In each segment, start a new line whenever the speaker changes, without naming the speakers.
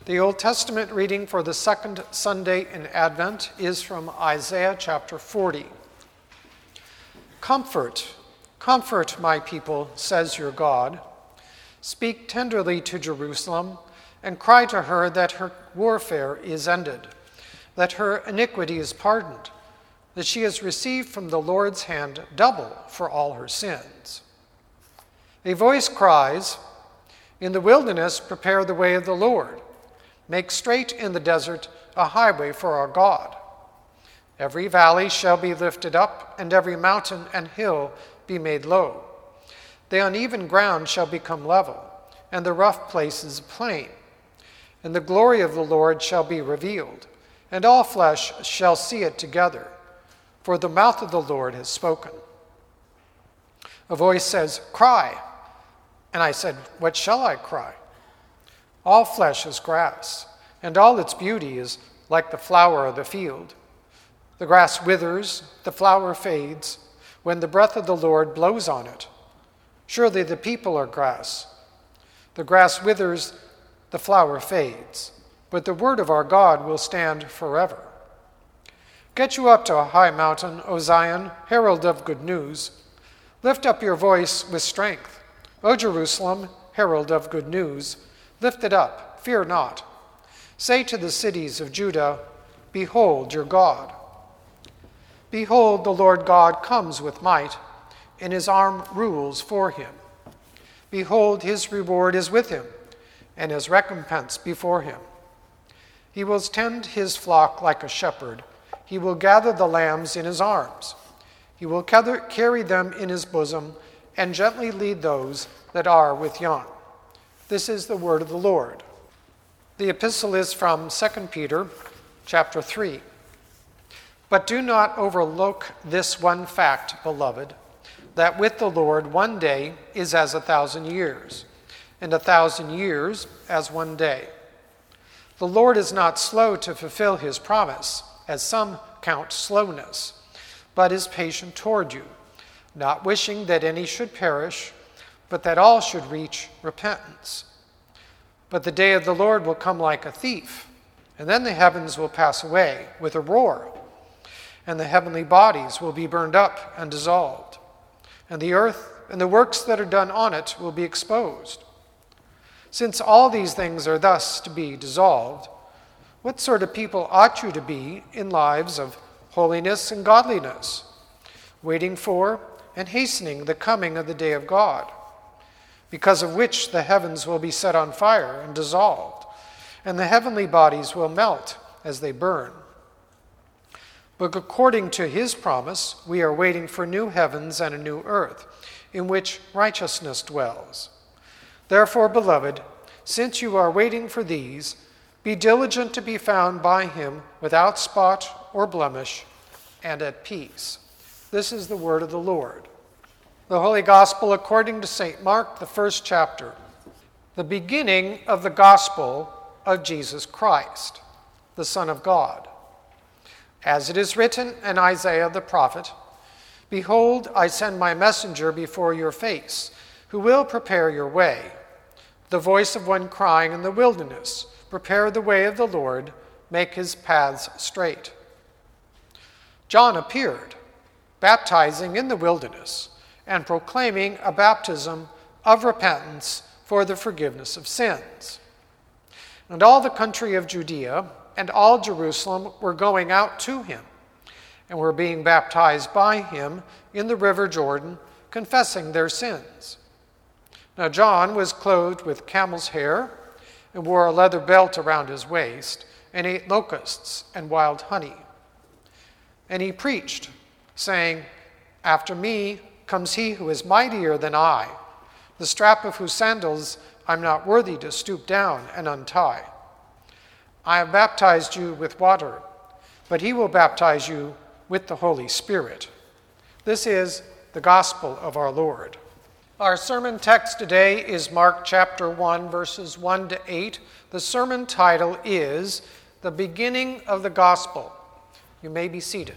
The Old Testament reading for the second Sunday in Advent is from Isaiah chapter 40. Comfort, comfort my people, says your God. Speak tenderly to Jerusalem and cry to her that her warfare is ended, that her iniquity is pardoned, that she has received from the Lord's hand double for all her sins. A voice cries, "In the wilderness prepare the way of the Lord. Make straight in the desert a highway for our God. Every valley shall be lifted up, and every mountain and hill be made low. The uneven ground shall become level, and the rough places plain. And the glory of the Lord shall be revealed, and all flesh shall see it together, for the mouth of the Lord has spoken." A voice says, "Cry." And I said, "What shall I cry?" All flesh is grass, and all its beauty is like the flower of the field. The grass withers, the flower fades, when the breath of the Lord blows on it. Surely the people are grass. The grass withers, the flower fades, but the word of our God will stand forever. Get you up to a high mountain, O Zion, herald of good news. Lift up your voice with strength. O Jerusalem, herald of good news. Lift it up, fear not. Say to the cities of Judah, "Behold your God." Behold, the Lord God comes with might, and his arm rules for him. Behold, his reward is with him, and his recompense before him. He will tend his flock like a shepherd. He will gather the lambs in his arms. He will carry them in his bosom, and gently lead those that are with young. This is the word of the Lord. The epistle is from 2 Peter chapter 3. But do not overlook this one fact, beloved, that with the Lord 1 day is as 1,000 years, and 1,000 years as 1 day. The Lord is not slow to fulfill his promise, as some count slowness, but is patient toward you, not wishing that any should perish, but that all should reach repentance. But the day of the Lord will come like a thief, and then the heavens will pass away with a roar, and the heavenly bodies will be burned up and dissolved, and the earth and the works that are done on it will be exposed. Since all these things are thus to be dissolved, what sort of people ought you to be in lives of holiness and godliness, waiting for and hastening the coming of the day of God, because of which the heavens will be set on fire and dissolved, and the heavenly bodies will melt as they burn. But according to his promise, we are waiting for new heavens and a new earth, in which righteousness dwells. Therefore, beloved, since you are waiting for these, be diligent to be found by him without spot or blemish, and at peace. This is the word of the Lord. The Holy Gospel according to St. Mark, the first chapter. The beginning of the gospel of Jesus Christ, the Son of God. As it is written in Isaiah the prophet, "Behold, I send my messenger before your face, who will prepare your way. The voice of one crying in the wilderness, prepare the way of the Lord, make his paths straight." John appeared, baptizing in the wilderness, and proclaiming a baptism of repentance for the forgiveness of sins. And all the country of Judea and all Jerusalem were going out to him, and were being baptized by him in the river Jordan, confessing their sins. Now John was clothed with camel's hair, and wore a leather belt around his waist, and ate locusts and wild honey. And he preached, saying, "After me comes he who is mightier than I, the strap of whose sandals I'm not worthy to stoop down and untie. I have baptized you with water, but he will baptize you with the Holy Spirit." This is the gospel of our Lord. Our sermon text today is Mark chapter 1, verses 1 to 8. The sermon title is "The Beginning of the Gospel." You may be seated.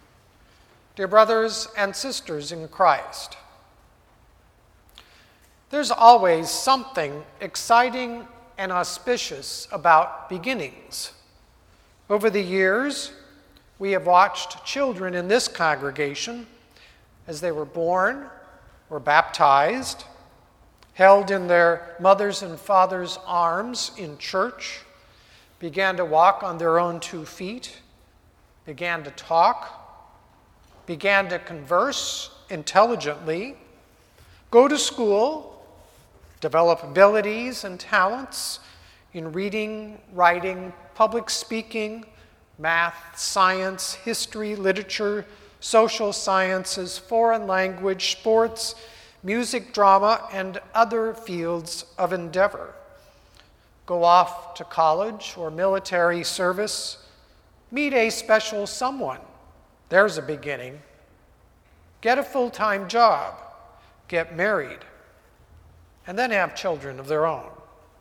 Dear brothers and sisters in Christ, There's always something exciting and auspicious about beginnings. Over the years, we have watched children in this congregation as they were born, were baptized, held in their mothers' and fathers' arms in church, began to walk on their own 2 feet, began to talk, began to converse intelligently, go to school, develop abilities and talents in reading, writing, public speaking, math, science, history, literature, social sciences, foreign language, sports, music, drama, and other fields of endeavor. Go off to college or military service, meet a special someone. There's a beginning. Get a full-time job, get married, and then have children of their own.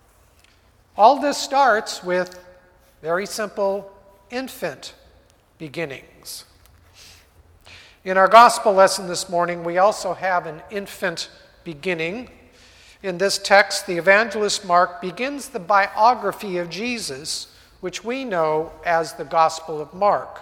All this starts with very simple infant beginnings. In our gospel lesson this morning, we also have an infant beginning. In this text, the evangelist Mark begins the biography of Jesus, which we know as the Gospel of Mark.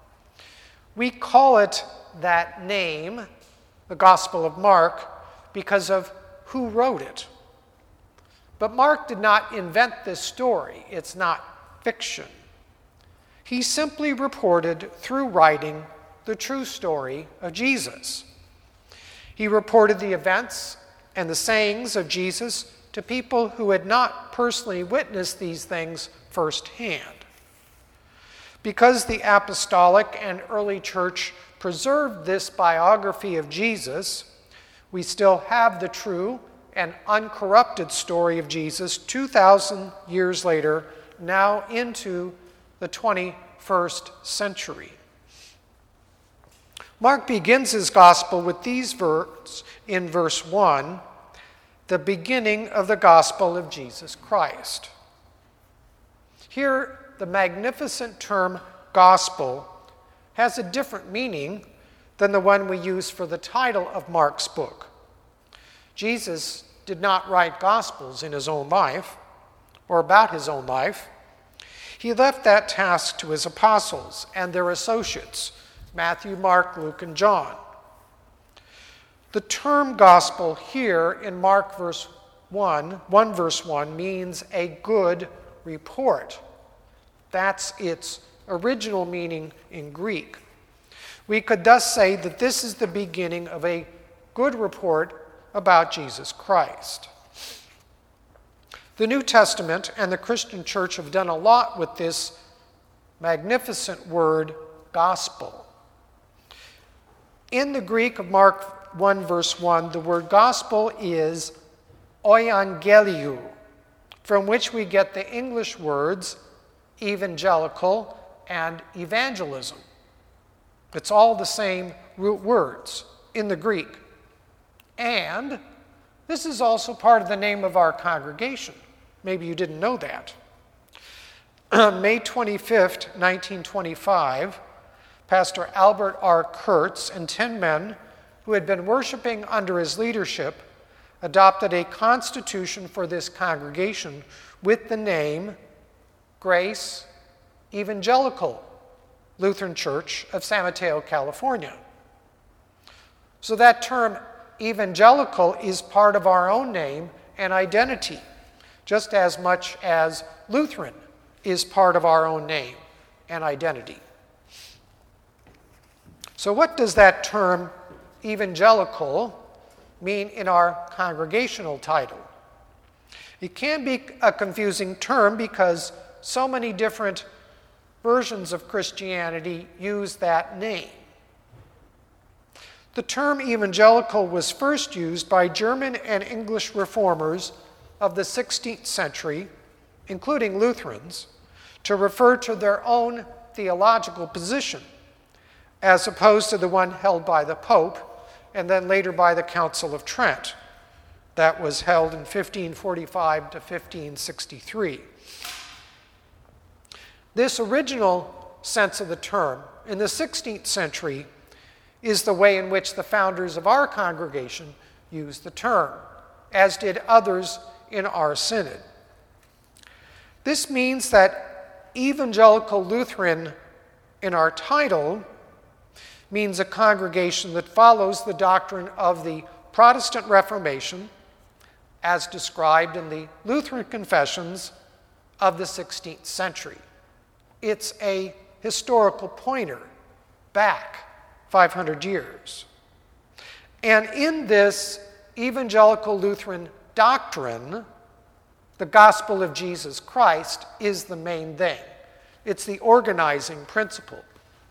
We call it that name, the Gospel of Mark, because of who wrote it. But Mark did not invent this story. It's not fiction. He simply reported through writing the true story of Jesus. He reported the events and the sayings of Jesus to people who had not personally witnessed these things firsthand. Because the apostolic and early church preserved this biography of Jesus, we still have the true and uncorrupted story of Jesus 2,000 years later, now into the 21st century. Mark begins his gospel with these words in verse 1, the beginning of the gospel of Jesus Christ. Here, the magnificent term gospel has a different meaning than the one we use for the title of Mark's book. Jesus did not write gospels in his own life or about his own life. He left that task to his apostles and their associates, Matthew, Mark, Luke, and John. The term gospel here in Mark verse 1 verse 1 means a good report. That's its original meaning in Greek. We could thus say that this is the beginning of a good report about Jesus Christ. The New Testament and the Christian church have done a lot with this magnificent word, gospel. In the Greek of Mark 1 verse 1, the word gospel is euangeliou, from which we get the English words evangelical and evangelism. It's all the same root words in the Greek. And this is also part of the name of our congregation. Maybe you didn't know that. May 25th, 1925, Pastor Albert R. Kurtz and 10 men who had been worshiping under his leadership adopted a constitution for this congregation with the name Grace Evangelical Lutheran Church of San Mateo, California. So that term evangelical is part of our own name and identity, just as much as Lutheran is part of our own name and identity. So what does that term evangelical mean in our congregational title? It can be a confusing term because so many different versions of Christianity use that name. The term evangelical was first used by German and English reformers of the 16th century, including Lutherans, to refer to their own theological position, as opposed to the one held by the Pope and then later by the Council of Trent. That was held in 1545 to 1563. This original sense of the term in the 16th century is the way in which the founders of our congregation used the term, as did others in our synod. This means that Evangelical Lutheran in our title means a congregation that follows the doctrine of the Protestant Reformation as described in the Lutheran confessions of the 16th century. It's a historical pointer back 500 years. And in this Evangelical Lutheran doctrine, the gospel of Jesus Christ is the main thing. It's the organizing principle.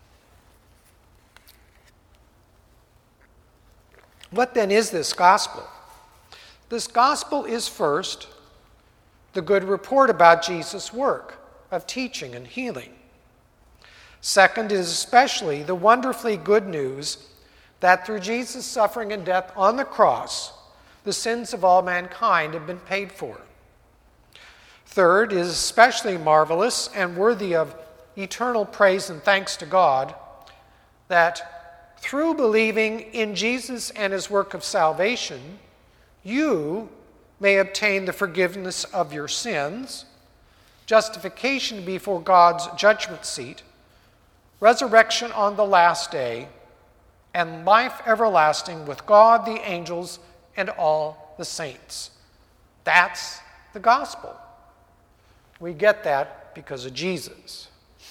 What then is this gospel? This gospel is first the good report about Jesus' work of teaching and healing. Second is especially the wonderfully good news that through Jesus' suffering and death on the cross, the sins of all mankind have been paid for. Third is especially marvelous and worthy of eternal praise and thanks to God that through believing in Jesus and his work of salvation, you may obtain the forgiveness of your sins, justification before God's judgment seat, resurrection on the last day, and life everlasting with God, the angels, and all the saints. That's the gospel. We get that because of Jesus.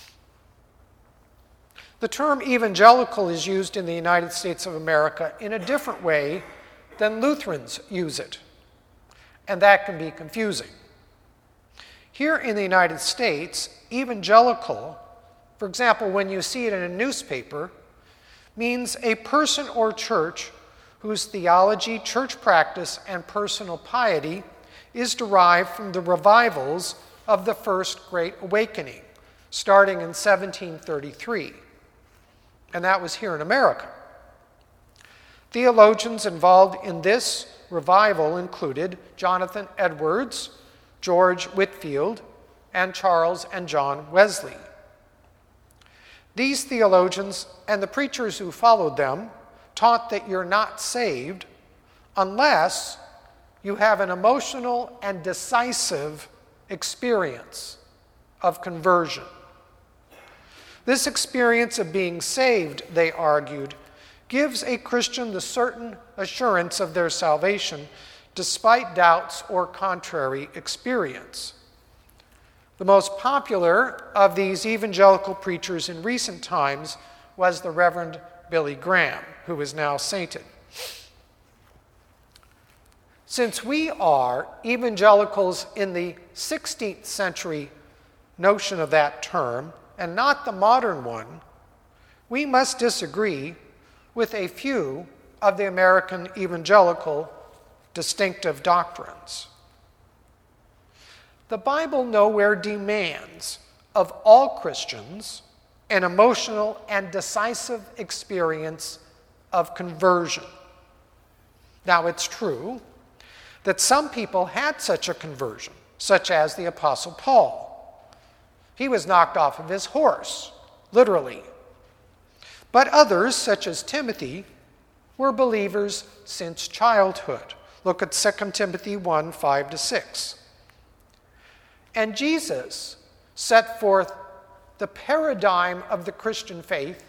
The term evangelical is used in the United States of America in a different way than Lutherans use it, and that can be confusing. Here in the United States, evangelical, for example, when you see it in a newspaper, means a person or church whose theology, church practice, and personal piety is derived from the revivals of the First Great Awakening, starting in 1733. And that was here in America. Theologians involved in this revival included Jonathan Edwards, George Whitefield, and Charles and John Wesley. These theologians and the preachers who followed them taught that you're not saved unless you have an emotional and decisive experience of conversion. This experience of being saved, they argued, gives a Christian the certain assurance of their salvation despite doubts or contrary experience. The most popular of these evangelical preachers in recent times was the Reverend Billy Graham, who is now sainted. Since we are evangelicals in the 16th century notion of that term, and not the modern one, we must disagree with a few of the American evangelical distinctive doctrines. The Bible nowhere demands of all Christians an emotional and decisive experience of conversion. Now, it's true that some people had such a conversion, such as the Apostle Paul. He was knocked off of his horse, literally. But others, such as Timothy, were believers since childhood. Look at 2 Timothy 1, 5-6. And Jesus set forth the paradigm of the Christian faith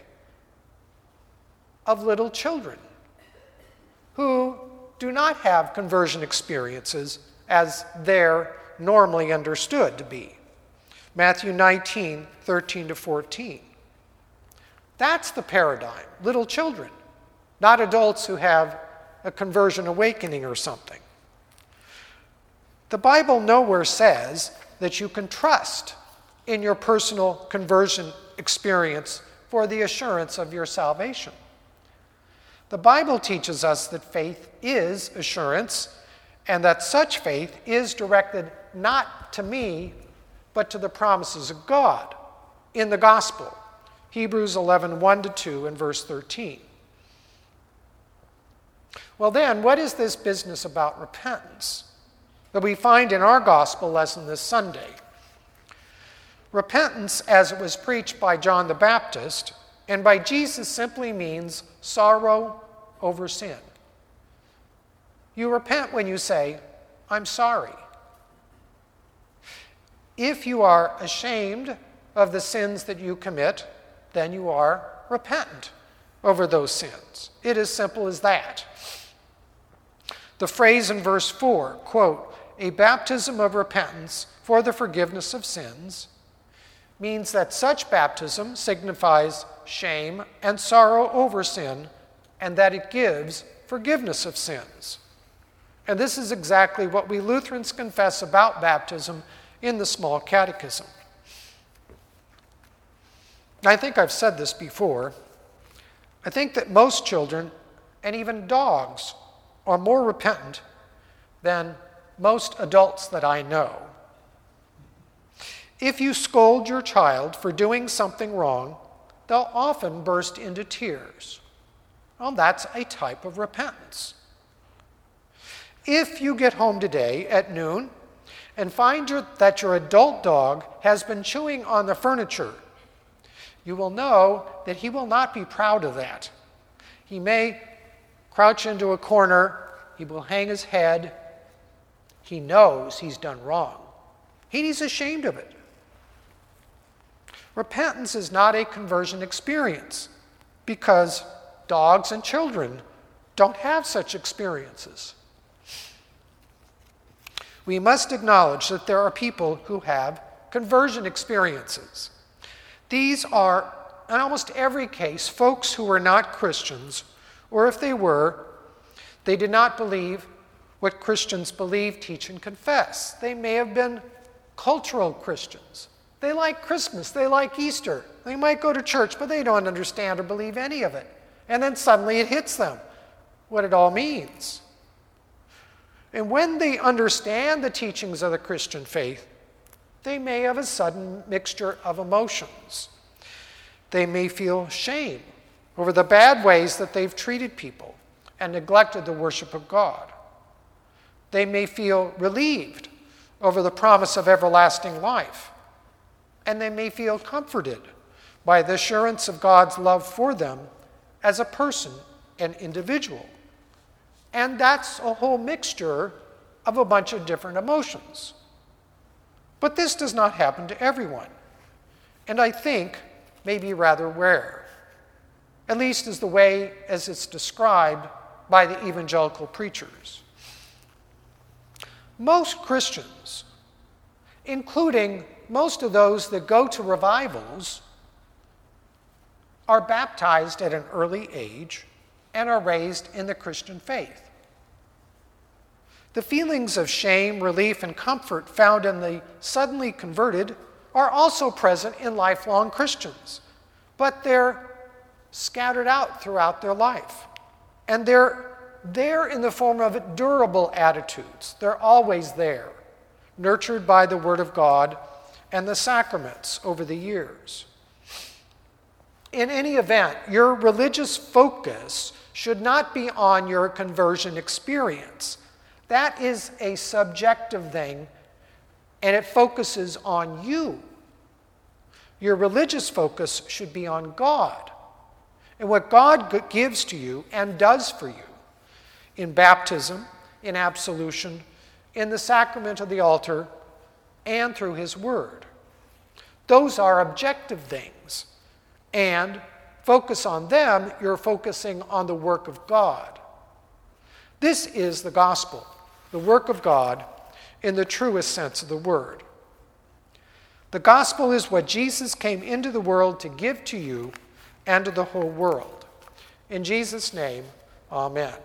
of little children who do not have conversion experiences as they're normally understood to be. Matthew 19, 13-14. That's the paradigm, little children, not adults who have a conversion awakening or something. The Bible nowhere says that you can trust in your personal conversion experience for the assurance of your salvation. The Bible teaches us that faith is assurance, and that such faith is directed not to me, but to the promises of God in the gospel. Hebrews 11, 1-2 and verse 13. Well then, what is this business about repentance that we find in our gospel lesson this Sunday? Repentance, as it was preached by John the Baptist and by Jesus, simply means sorrow over sin. You repent when you say, I'm sorry. If you are ashamed of the sins that you commit, then you are repentant over those sins. It is simple as that. The phrase in verse 4, quote, a baptism of repentance for the forgiveness of sins, means that such baptism signifies shame and sorrow over sin, and that it gives forgiveness of sins. And this is exactly what we Lutherans confess about baptism in the Small Catechism. I think I've said this before. I think that most children, and even dogs, are more repentant than most adults that I know. If you scold your child for doing something wrong, they'll often burst into tears. Well, that's a type of repentance. If you get home today at noon and find that your adult dog has been chewing on the furniture, you will know that he will not be proud of that. He may crouch into a corner, he will hang his head. He knows he's done wrong. He's ashamed of it. Repentance is not a conversion experience because dogs and children don't have such experiences. We must acknowledge that there are people who have conversion experiences. These are, in almost every case, folks who were not Christians, or if they were, they did not believe what Christians believe, teach, and confess. They may have been cultural Christians. They like Christmas, they like Easter. They might go to church, but they don't understand or believe any of it. And then suddenly it hits them, what it all means. And when they understand the teachings of the Christian faith, they may have a sudden mixture of emotions. They may feel shame over the bad ways that they've treated people and neglected the worship of God. They may feel relieved over the promise of everlasting life. And they may feel comforted by the assurance of God's love for them as a person, an individual. And that's a whole mixture of a bunch of different emotions. But this does not happen to everyone, and I think may be rather rare, at least as the way as it's described by the evangelical preachers. Most Christians, including most of those that go to revivals, are baptized at an early age and are raised in the Christian faith. The feelings of shame, relief, and comfort found in the suddenly converted are also present in lifelong Christians, but they're scattered out throughout their life. And they're there in the form of durable attitudes. They're always there, nurtured by the Word of God and the sacraments over the years. In any event, your religious focus should not be on your conversion experience. That is a subjective thing, and it focuses on you. Your religious focus should be on God and what God gives to you and does for you in baptism, in absolution, in the sacrament of the altar, and through His Word. Those are objective things, and focus on them, you're focusing on the work of God. This is the gospel, the work of God in the truest sense of the word. The gospel is what Jesus came into the world to give to you and to the whole world. In Jesus' name, amen.